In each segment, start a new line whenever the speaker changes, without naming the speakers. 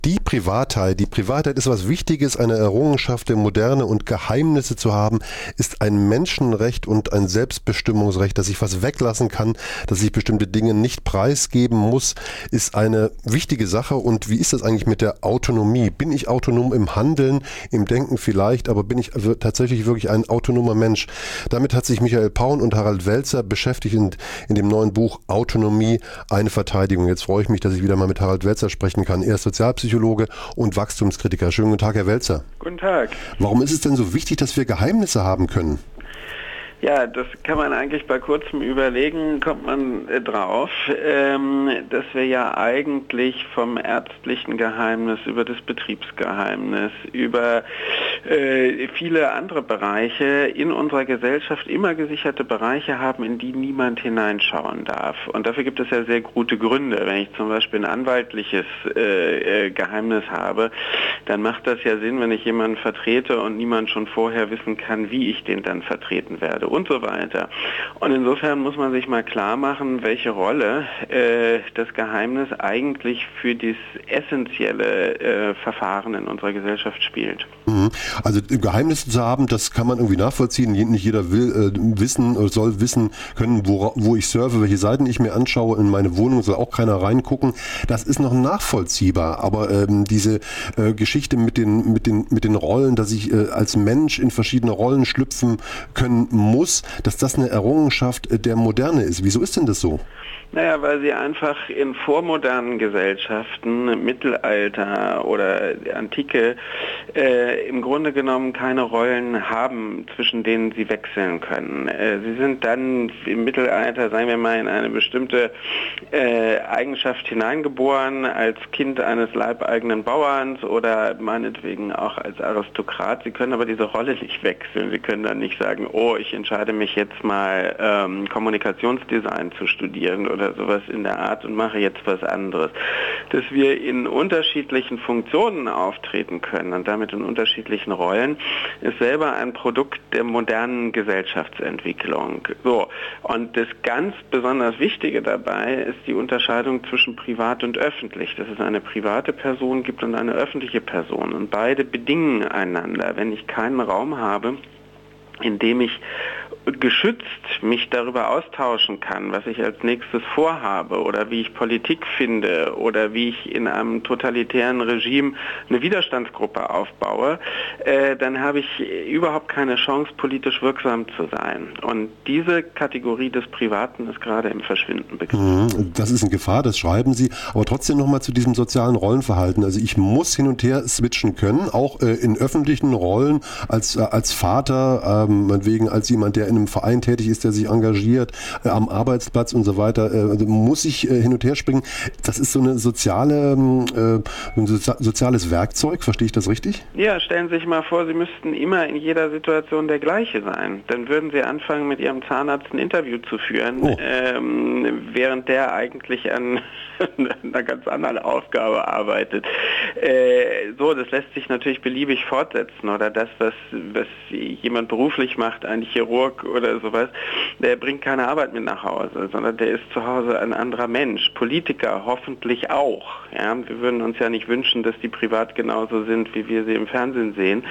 Die Privatheit ist was Wichtiges, eine Errungenschaft der Moderne, und Geheimnisse zu haben, ist ein Menschenrecht und ein Selbstbestimmungsrecht, dass ich was weglassen kann, dass ich bestimmte Dinge nicht preisgeben muss, ist eine wichtige Sache. Und wie ist das eigentlich mit der Autonomie? Bin ich autonom im Handeln, im Denken vielleicht, aber bin ich tatsächlich wirklich ein autonomer Mensch? Damit hat sich Michael Paun und Harald Welzer beschäftigt in dem neuen Buch Autonomie, eine Verteidigung. Jetzt freue ich mich, dass ich wieder mal mit Harald Welzer sprechen kann. Er ist Sozialpsychologe und Wachstumskritiker. Schönen guten Tag, Herr Welzer.
Guten Tag.
Warum ist es denn so wichtig, dass wir Geheimnisse haben können?
Ja, das kann man eigentlich bei kurzem Überlegen, kommt man drauf, dass wir ja eigentlich vom ärztlichen Geheimnis über das Betriebsgeheimnis, über viele andere Bereiche in unserer Gesellschaft immer gesicherte Bereiche haben, in die niemand hineinschauen darf. Und dafür gibt es ja sehr gute Gründe. Wenn ich zum Beispiel ein anwaltliches Geheimnis habe, dann macht das ja Sinn, wenn ich jemanden vertrete und niemand schon vorher wissen kann, wie ich den dann vertreten werde und so weiter. Und insofern muss man sich mal klar machen, welche Rolle das Geheimnis eigentlich für das essentielle Verfahren in unserer Gesellschaft spielt.
Also Geheimnisse zu haben, das kann man irgendwie nachvollziehen. Nicht jeder will wissen oder soll wissen können, wo ich surfe, welche Seiten ich mir anschaue. In meine Wohnung soll auch keiner reingucken. Das ist noch nachvollziehbar. Aber diese Geschichte mit den Rollen, dass ich als Mensch in verschiedene Rollen schlüpfen können muss, dass das eine Errungenschaft der Moderne ist. Wieso ist denn das so?
Naja, weil sie einfach in vormodernen Gesellschaften, Mittelalter oder Antike, im Grunde genommen keine Rollen haben, zwischen denen sie wechseln können. Sie sind dann im Mittelalter, sagen wir mal, in eine bestimmte Eigenschaft hineingeboren, als Kind eines leibeigenen Bauerns oder meinetwegen auch als Aristokrat. Sie können aber diese Rolle nicht wechseln. Sie können dann nicht sagen, oh, ich entscheide mich jetzt mal Kommunikationsdesign zu studieren oder sowas in der Art und mache jetzt was anderes. Dass wir in unterschiedlichen Funktionen auftreten können und damit in unterschiedlichen Rollen, ist selber ein Produkt der modernen Gesellschaftsentwicklung. So. Und das ganz besonders Wichtige dabei ist die Unterscheidung zwischen privat und öffentlich. Dass es eine private Person gibt und eine öffentliche Person. Und beide bedingen einander. Wenn ich keinen Raum habe, in dem ich geschützt mich darüber austauschen kann, was ich als nächstes vorhabe oder wie ich Politik finde oder wie ich in einem totalitären Regime eine Widerstandsgruppe aufbaue, dann habe ich überhaupt keine Chance, politisch wirksam zu sein. Und diese Kategorie des Privaten ist gerade im Verschwinden begriffen.
Das ist eine Gefahr, das schreiben Sie. Aber trotzdem nochmal zu diesem sozialen Rollenverhalten. Also ich muss hin und her switchen können, auch in öffentlichen Rollen als Vater, meinetwegen als jemand, der in einem Verein tätig ist, der sich engagiert, am Arbeitsplatz und so weiter, also muss ich hin und her springen. Das ist so eine ein soziales Werkzeug, verstehe ich das richtig?
Ja, stellen Sie sich mal vor, Sie müssten immer in jeder Situation der gleiche sein. Dann würden Sie anfangen, mit Ihrem Zahnarzt ein Interview zu führen, während der eigentlich an einer ganz anderen Aufgabe arbeitet. Das lässt sich natürlich beliebig fortsetzen. Oder das, was jemand beruflich macht, ein Chirurg oder sowas, der bringt keine Arbeit mit nach Hause, sondern der ist zu Hause ein anderer Mensch. Politiker hoffentlich auch. Ja? Wir würden uns ja nicht wünschen, dass die privat genauso sind, wie wir sie im Fernsehen sehen.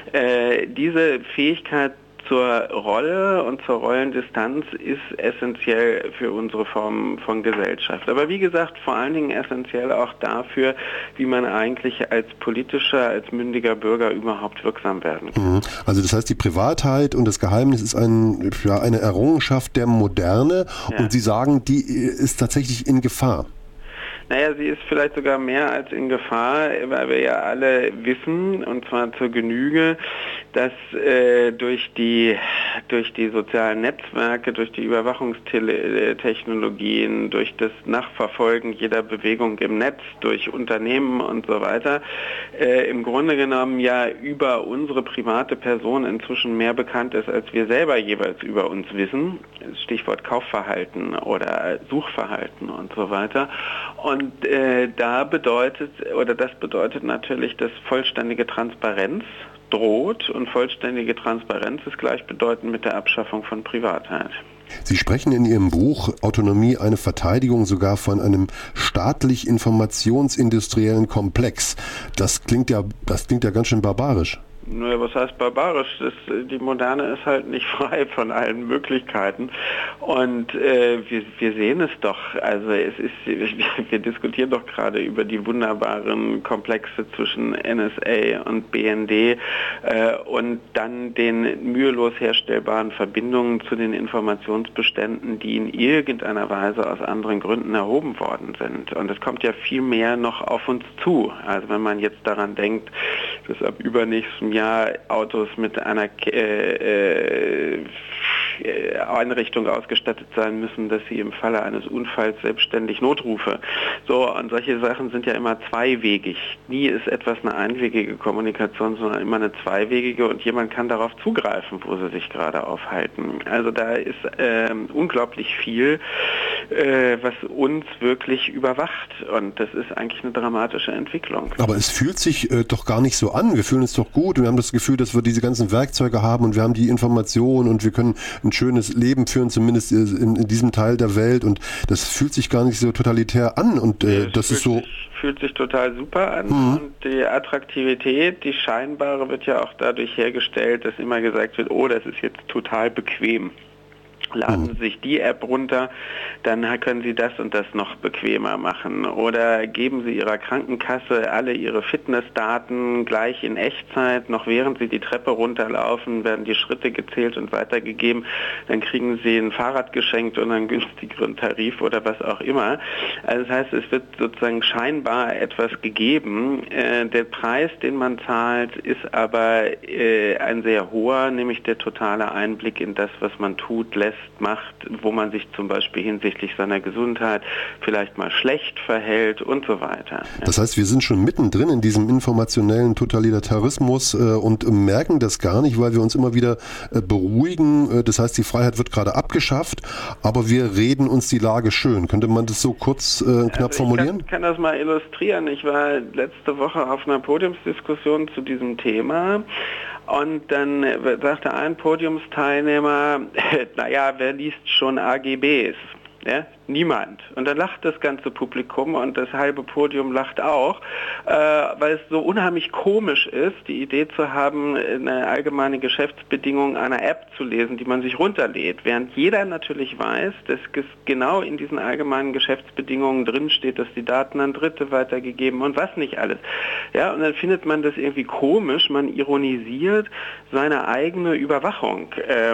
Diese Fähigkeit zur Rolle und zur Rollendistanz ist essentiell für unsere Form von Gesellschaft. Aber wie gesagt, vor allen Dingen essentiell auch dafür, wie man eigentlich als politischer, als mündiger Bürger überhaupt wirksam werden kann.
Also das heißt, die Privatheit und das Geheimnis ist eine Errungenschaft der Moderne, und Sie sagen, die ist tatsächlich in Gefahr.
Naja, sie ist vielleicht sogar mehr als in Gefahr, weil wir ja alle wissen, und zwar zur Genüge, dass durch die sozialen Netzwerke, durch die Überwachungstechnologien, durch das Nachverfolgen jeder Bewegung im Netz, durch Unternehmen und so weiter, im Grunde genommen ja über unsere private Person inzwischen mehr bekannt ist, als wir selber jeweils über uns wissen. Stichwort Kaufverhalten oder Suchverhalten und so weiter. Und das bedeutet natürlich, dass vollständige Transparenz droht, und vollständige Transparenz ist gleichbedeutend mit der Abschaffung von Privatheit.
Sie sprechen in Ihrem Buch Autonomie eine Verteidigung sogar von einem staatlich-informationsindustriellen Komplex. Das klingt ja ganz schön barbarisch.
Naja, was heißt barbarisch? Die Moderne ist halt nicht frei von allen Möglichkeiten und wir sehen es doch. Also wir diskutieren doch gerade über die wunderbaren Komplexe zwischen NSA und BND und dann den mühelos herstellbaren Verbindungen zu den Informationsbeständen, die in irgendeiner Weise aus anderen Gründen erhoben worden sind. Und es kommt ja viel mehr noch auf uns zu. Also wenn man jetzt daran denkt, dass ab übernächstem Jahr Autos mit einer Einrichtung ausgestattet sein müssen, dass sie im Falle eines Unfalls selbstständig Notrufe. So, und solche Sachen sind ja immer zweiwegig. Nie ist etwas eine einwegige Kommunikation, sondern immer eine zweiwegige und jemand kann darauf zugreifen, wo sie sich gerade aufhalten. Also da ist unglaublich viel, was uns wirklich überwacht und das ist eigentlich eine dramatische Entwicklung.
Aber es fühlt sich doch gar nicht so an. Wir fühlen uns doch gut und wir haben das Gefühl, dass wir diese ganzen Werkzeuge haben und wir haben die Informationen und wir können ein schönes Leben führen, zumindest in diesem Teil der Welt und das fühlt sich gar nicht so totalitär an und das ist so...
Fühlt sich total super an und die Attraktivität, die scheinbare, wird ja auch dadurch hergestellt, dass immer gesagt wird, oh, das ist jetzt total bequem. Laden Sie sich die App runter, dann können Sie das und das noch bequemer machen. Oder geben Sie Ihrer Krankenkasse alle Ihre Fitnessdaten gleich in Echtzeit, noch während Sie die Treppe runterlaufen, werden die Schritte gezählt und weitergegeben. Dann kriegen Sie ein Fahrrad geschenkt und einen günstigeren Tarif oder was auch immer. Also das heißt, es wird sozusagen scheinbar etwas gegeben. Der Preis, den man zahlt, ist aber ein sehr hoher, nämlich der totale Einblick in das, was man tut, lässt, macht, wo man sich zum Beispiel hinsichtlich seiner Gesundheit vielleicht mal schlecht verhält und so weiter.
Das heißt, wir sind schon mittendrin in diesem informationellen Totalitarismus und merken das gar nicht, weil wir uns immer wieder beruhigen. Das heißt, die Freiheit wird gerade abgeschafft, aber wir reden uns die Lage schön. Könnte man das so kurz knapp formulieren?
Ich kann das mal illustrieren. Ich war letzte Woche auf einer Podiumsdiskussion zu diesem Thema. Und dann sagte ein Podiumsteilnehmer, naja, wer liest schon AGBs? Ja? Niemand. Und dann lacht das ganze Publikum und das halbe Podium lacht auch, weil es so unheimlich komisch ist, die Idee zu haben, eine allgemeine Geschäftsbedingung einer App zu lesen, die man sich runterlädt. Während jeder natürlich weiß, dass genau in diesen allgemeinen Geschäftsbedingungen drinsteht, dass die Daten an Dritte weitergegeben und was nicht alles. Ja, und dann findet man das irgendwie komisch, man ironisiert seine eigene Überwachung.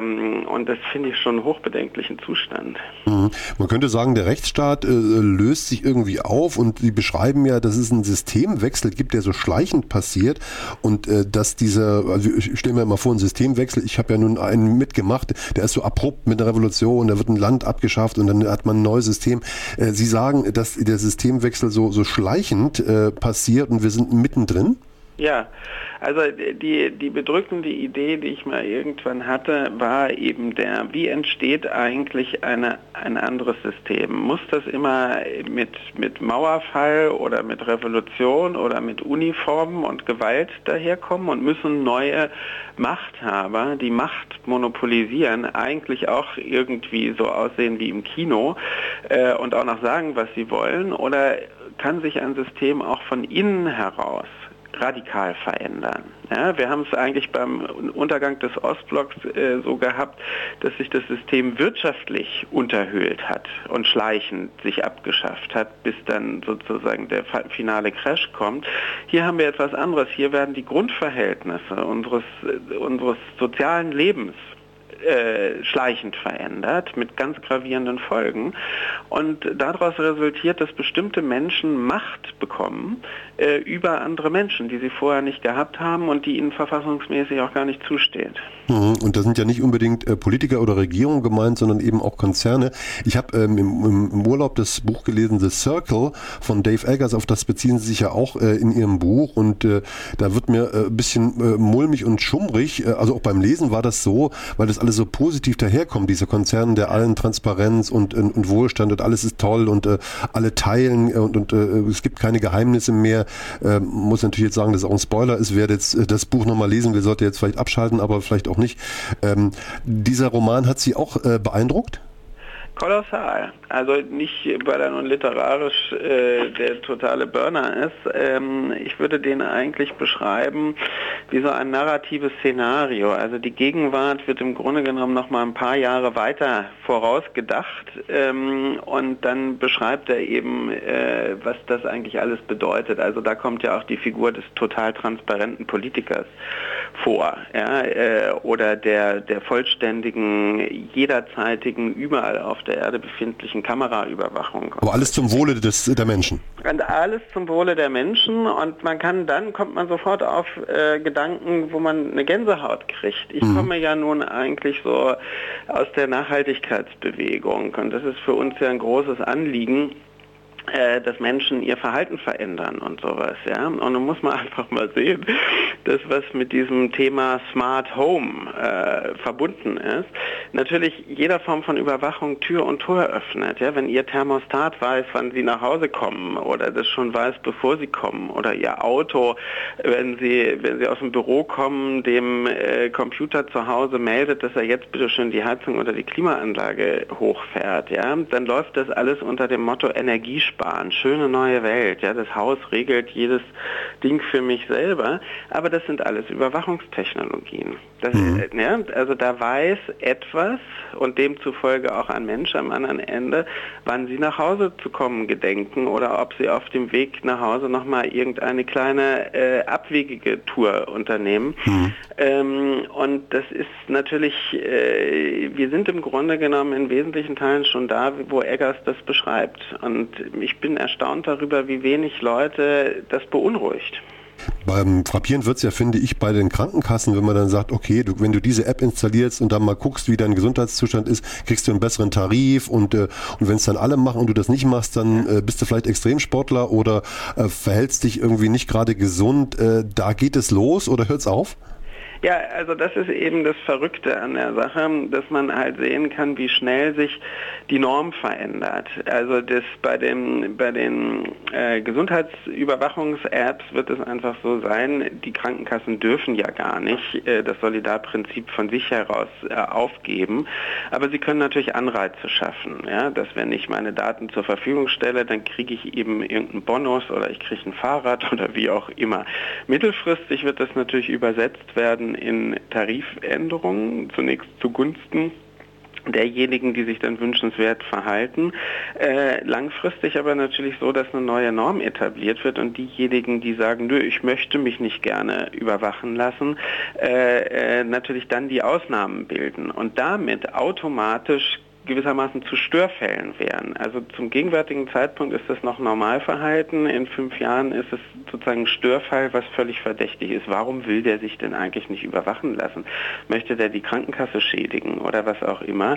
Und das finde ich schon einen hochbedenklichen Zustand.
Man könnte sagen, der Rechtsstaat löst sich irgendwie auf und Sie beschreiben ja, dass es einen Systemwechsel gibt, der so schleichend passiert und dass also ich stelle mir mal vor, ein Systemwechsel, ich habe ja nun einen mitgemacht, der ist so abrupt mit der Revolution, da wird ein Land abgeschafft und dann hat man ein neues System. Sie sagen, dass der Systemwechsel so schleichend passiert und wir sind mittendrin?
Ja, also die bedrückende Idee, die ich mal irgendwann hatte, war eben wie entsteht eigentlich ein anderes System? Muss das immer mit Mauerfall oder mit Revolution oder mit Uniformen und Gewalt daherkommen und müssen neue Machthaber, die Macht monopolisieren, eigentlich auch irgendwie so aussehen wie im Kino und auch noch sagen, was sie wollen? Oder kann sich ein System auch von innen heraus radikal verändern? Ja, wir haben es eigentlich beim Untergang des Ostblocks so gehabt, dass sich das System wirtschaftlich unterhöhlt hat und schleichend sich abgeschafft hat, bis dann sozusagen der finale Crash kommt. Hier haben wir etwas anderes. Hier werden die Grundverhältnisse unseres sozialen Lebens schleichend verändert, mit ganz gravierenden Folgen. Und daraus resultiert, dass bestimmte Menschen Macht bekommen über andere Menschen, die sie vorher nicht gehabt haben und die ihnen verfassungsmäßig auch gar nicht zusteht.
Und da sind ja nicht unbedingt Politiker oder Regierungen gemeint, sondern eben auch Konzerne. Ich habe im Urlaub das Buch gelesen, The Circle von Dave Eggers, auf das beziehen Sie sich ja auch in Ihrem Buch und da wird mir ein bisschen mulmig und schummrig, also auch beim Lesen war das so, weil das alles so positiv daherkommt, diese Konzerne der allen Transparenz und Wohlstand und alles ist toll und alle teilen und es gibt keine Geheimnisse mehr. Muss natürlich jetzt sagen, dass es auch ein Spoiler ist, wer jetzt das Buch nochmal lesen will, sollte jetzt vielleicht abschalten, aber vielleicht auch nicht. Dieser Roman hat Sie auch beeindruckt?
Kolossal. Also nicht, weil er nun literarisch der totale Burner ist. Ich würde den eigentlich beschreiben wie so ein narratives Szenario. Also die Gegenwart wird im Grunde genommen noch mal ein paar Jahre weiter vorausgedacht und dann beschreibt er eben, was das eigentlich alles bedeutet. Also da kommt ja auch die Figur des total transparenten Politikers vor, ja, oder der vollständigen, jederzeitigen, überall auf der Erde befindlichen Kameraüberwachung.
Aber alles zum Wohle der Menschen.
Und alles zum Wohle der Menschen und kommt man sofort auf Gedanken, wo man eine Gänsehaut kriegt. Ich komme ja nun eigentlich so aus der Nachhaltigkeitsbewegung und das ist für uns ja ein großes Anliegen, dass Menschen ihr Verhalten verändern und sowas, ja. Und dann muss man einfach mal sehen, das, was mit diesem Thema Smart Home verbunden ist, natürlich jeder Form von Überwachung Tür und Tor öffnet, ja. Wenn Ihr Thermostat weiß, wann Sie nach Hause kommen oder das schon weiß, bevor Sie kommen oder Ihr Auto, wenn Sie aus dem Büro kommen, dem Computer zu Hause meldet, dass er jetzt bitte schön die Heizung oder die Klimaanlage hochfährt, ja, dann läuft das alles unter dem Motto Energiesparen, schöne neue Welt, ja, das Haus regelt jedes Ding für mich selber, aber das sind alles Überwachungstechnologien. Ja, also da weiß etwas und demzufolge auch ein Mensch am anderen Ende, wann sie nach Hause zu kommen gedenken oder ob sie auf dem Weg nach Hause nochmal irgendeine kleine abwegige Tour unternehmen. Und das ist natürlich, wir sind im Grunde genommen in wesentlichen Teilen schon da, wo Eggers das beschreibt. Und ich bin erstaunt darüber, wie wenig Leute das beunruhigt.
Beim Frappierend wird es ja, finde ich, bei den Krankenkassen, wenn man dann sagt, okay, wenn du diese App installierst und dann mal guckst, wie dein Gesundheitszustand ist, kriegst du einen besseren Tarif und wenn es dann alle machen und du das nicht machst, dann bist du vielleicht Extremsportler oder verhältst dich irgendwie nicht gerade gesund. Da geht es los oder hört es auf?
Ja, also das ist eben das Verrückte an der Sache, dass man halt sehen kann, wie schnell sich die Norm verändert. Also das bei den Gesundheitsüberwachungs-Apps wird es einfach so sein, die Krankenkassen dürfen ja gar nicht das Solidarprinzip von sich heraus aufgeben, aber sie können natürlich Anreize schaffen, ja, dass wenn ich meine Daten zur Verfügung stelle, dann kriege ich eben irgendeinen Bonus oder ich kriege ein Fahrrad oder wie auch immer. Mittelfristig wird das natürlich übersetzt werden in Tarifänderungen, zunächst zugunsten derjenigen, die sich dann wünschenswert verhalten. Langfristig aber natürlich so, dass eine neue Norm etabliert wird und diejenigen, die sagen, nö, ich möchte mich nicht gerne überwachen lassen, natürlich dann die Ausnahmen bilden und damit automatisch gewissermaßen zu Störfällen wären. Also zum gegenwärtigen Zeitpunkt ist das noch Normalverhalten. In 5 Jahren ist es sozusagen ein Störfall, was völlig verdächtig ist. Warum will der sich denn eigentlich nicht überwachen lassen? Möchte der die Krankenkasse schädigen oder was auch immer?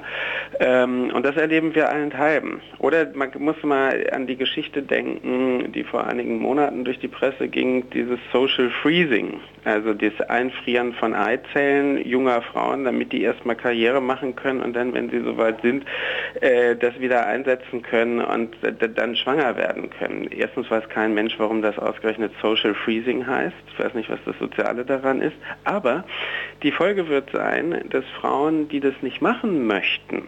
Und das erleben wir allenthalben. Oder man muss mal an die Geschichte denken, die vor einigen Monaten durch die Presse ging, dieses Social Freezing, also das Einfrieren von Eizellen junger Frauen, damit die erstmal Karriere machen können und dann, wenn sie soweit sind, das wieder einsetzen können und dann schwanger werden können. Erstens weiß kein Mensch, warum das ausgerechnet Social Freezing heißt. Ich weiß nicht, was das Soziale daran ist. Aber die Folge wird sein, dass Frauen, die das nicht machen möchten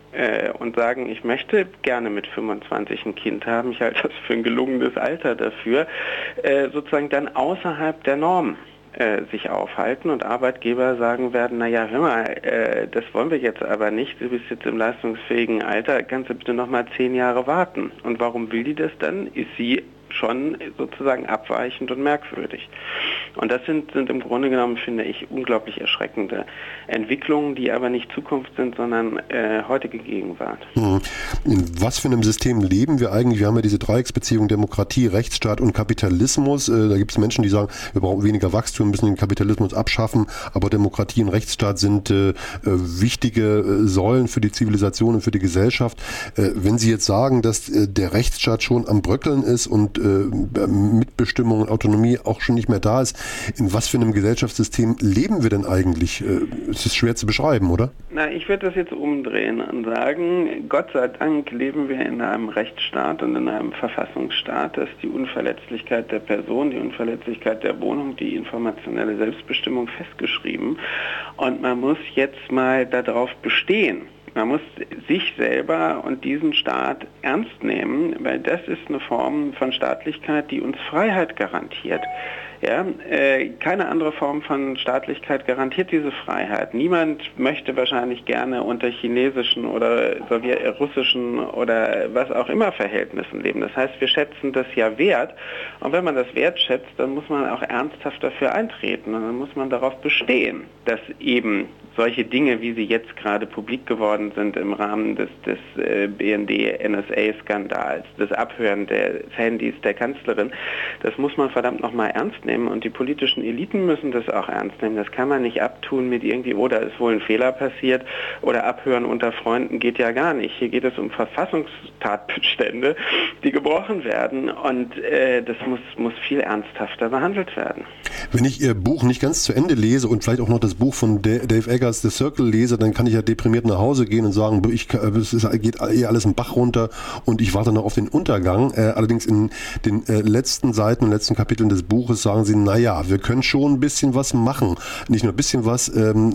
und sagen, ich möchte gerne mit 25 ein Kind haben, ich halte das für ein gelungenes Alter dafür, sozusagen dann außerhalb der Norm sich aufhalten und Arbeitgeber sagen werden, naja, hör mal, das wollen wir jetzt aber nicht, du bist jetzt im leistungsfähigen Alter, kannst du bitte nochmal 10 Jahre warten. Und warum will die das dann? Ist sie schon sozusagen abweichend und merkwürdig. Und das sind im Grunde genommen, finde ich, unglaublich erschreckende Entwicklungen, die aber nicht Zukunft sind, sondern heutige Gegenwart.
In was für einem System leben wir eigentlich? Wir haben ja diese Dreiecksbeziehung Demokratie, Rechtsstaat und Kapitalismus. Da gibt es Menschen, die sagen, wir brauchen weniger Wachstum, müssen den Kapitalismus abschaffen, aber Demokratie und Rechtsstaat sind wichtige Säulen für die Zivilisation und für die Gesellschaft. Wenn Sie jetzt sagen, dass der Rechtsstaat schon am Bröckeln ist und Mitbestimmung und Autonomie auch schon nicht mehr da ist, in was für einem Gesellschaftssystem leben wir denn eigentlich? Es ist schwer zu beschreiben, oder?
Na, ich würde das jetzt umdrehen und sagen, Gott sei Dank leben wir in einem Rechtsstaat und in einem Verfassungsstaat, dass die Unverletzlichkeit der Person, die Unverletzlichkeit der Wohnung, die informationelle Selbstbestimmung festgeschrieben. Und man muss jetzt mal darauf bestehen, Man muss sich selber und diesen Staat ernst nehmen, weil das ist eine Form von Staatlichkeit, die uns Freiheit garantiert. Ja, keine andere Form von Staatlichkeit garantiert diese Freiheit. Niemand möchte wahrscheinlich gerne unter chinesischen oder russischen oder was auch immer Verhältnissen leben. Das heißt, wir schätzen das ja wert. Und wenn man das wertschätzt, dann muss man auch ernsthaft dafür eintreten. Und dann muss man darauf bestehen, dass eben solche Dinge, wie sie jetzt gerade publik geworden sind im Rahmen des BND-NSA-Skandals, das Abhören des Handys der Kanzlerin, das muss man verdammt nochmal ernst nehmen und die politischen Eliten müssen das auch ernst nehmen. Das kann man nicht abtun mit irgendwie, oh, da ist wohl ein Fehler passiert oder Abhören unter Freunden geht ja gar nicht. Hier geht es um Verfassungstatbestände, die gebrochen werden und das muss viel ernsthafter behandelt werden.
Wenn ich Ihr Buch nicht ganz zu Ende lese und vielleicht auch noch das Buch von Dave Eggers, The Circle, lese, dann kann ich ja deprimiert nach Hause gehen und sagen, es geht alles im Bach runter und ich warte noch auf den Untergang. Allerdings in den letzten Seiten und letzten Kapiteln des Buches sagen Sie, naja, wir können schon ein bisschen was machen. Nicht nur ein bisschen was,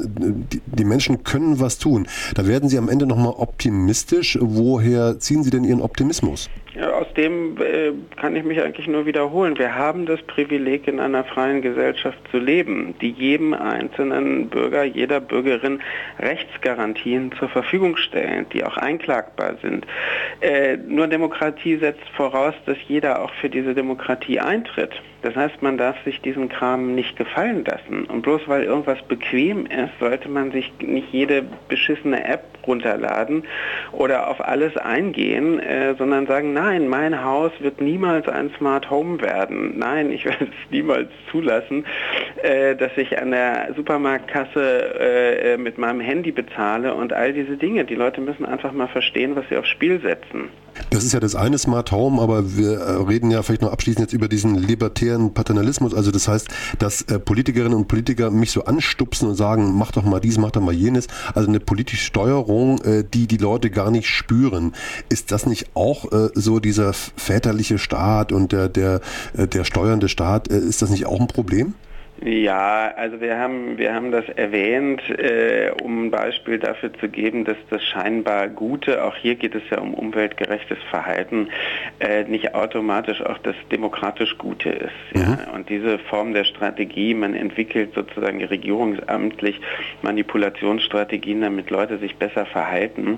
die Menschen können was tun. Da werden Sie am Ende nochmal optimistisch. Woher ziehen Sie denn Ihren Optimismus?
Ja, aus dem kann ich mich eigentlich nur wiederholen. Wir haben das Privileg, in einer freien Gesellschaft zu leben, die jedem einzelnen Bürger, jeder Bürgerin Rechtsgarantien zur Verfügung stellen, die auch einklagbar sind. Nur Demokratie setzt voraus, dass jeder auch für diese Demokratie eintritt. Das heißt, man darf sich diesen Kram nicht gefallen lassen. Und bloß weil irgendwas bequem ist, sollte man sich nicht jede beschissene App runterladen oder auf alles eingehen, sondern sagen, nein, mein Haus wird niemals ein Smart Home werden. Nein, ich werde es niemals zulassen, dass ich an der Supermarktkasse mit meinem Handy bezahle und all diese Dinge. Die Leute müssen einfach mal verstehen, was sie aufs Spiel setzen.
Das ist ja das eine Smart Home, aber wir reden ja vielleicht noch abschließend jetzt über diesen libertären Paternalismus. Also das heißt, dass Politikerinnen und Politiker mich so anstupsen und sagen, mach doch mal dies, mach doch mal jenes. Also eine politische Steuerung, die die Leute gar nicht spüren. Ist das nicht auch so dieser väterliche Staat und der steuernde Staat, ist das nicht auch ein Problem?
Ja, also wir haben das erwähnt, um ein Beispiel dafür zu geben, dass das scheinbar Gute, auch hier geht es ja um umweltgerechtes Verhalten, nicht automatisch auch das demokratisch Gute ist. Ja? Und diese Form der Strategie, man entwickelt sozusagen regierungsamtlich Manipulationsstrategien, damit Leute sich besser verhalten,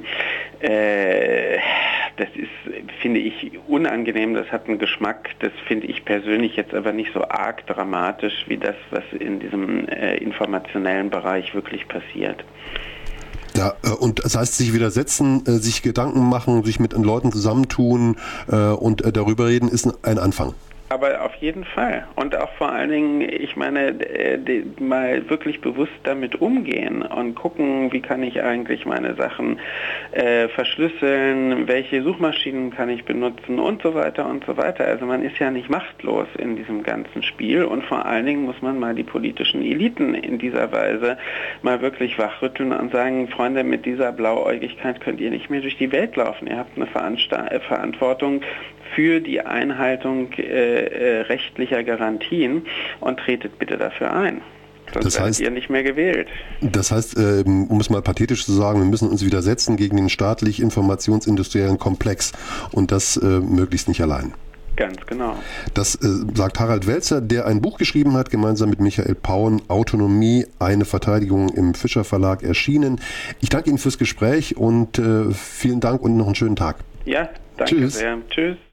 das ist, finde ich, unangenehm, das hat einen Geschmack, das finde ich persönlich jetzt aber nicht so arg dramatisch wie das, was in diesem informationellen Bereich wirklich passiert.
Ja, und das heißt, sich widersetzen, sich Gedanken machen, sich mit Leuten zusammentun und darüber reden, ist ein Anfang.
Aber auf jeden Fall. Und auch vor allen Dingen, ich meine, mal wirklich bewusst damit umgehen und gucken, wie kann ich eigentlich meine Sachen verschlüsseln, welche Suchmaschinen kann ich benutzen und so weiter und so weiter. Also man ist ja nicht machtlos in diesem ganzen Spiel und vor allen Dingen muss man mal die politischen Eliten in dieser Weise mal wirklich wachrütteln und sagen, Freunde, mit dieser Blauäugigkeit könnt ihr nicht mehr durch die Welt laufen. Ihr habt eine Verantwortung für die Einhaltung rechtlicher Garantien und tretet bitte dafür ein. Sonst werdet ihr nicht mehr gewählt. Das heißt,
um es mal pathetisch zu sagen, wir müssen uns widersetzen gegen den staatlich-informationsindustriellen Komplex und das möglichst nicht allein.
Ganz genau.
Das sagt Harald Welzer, der ein Buch geschrieben hat, gemeinsam mit Michael Pauen, Autonomie, eine Verteidigung, im Fischer Verlag erschienen. Ich danke Ihnen fürs Gespräch und vielen Dank und noch einen schönen Tag.
Ja, danke sehr. Tschüss.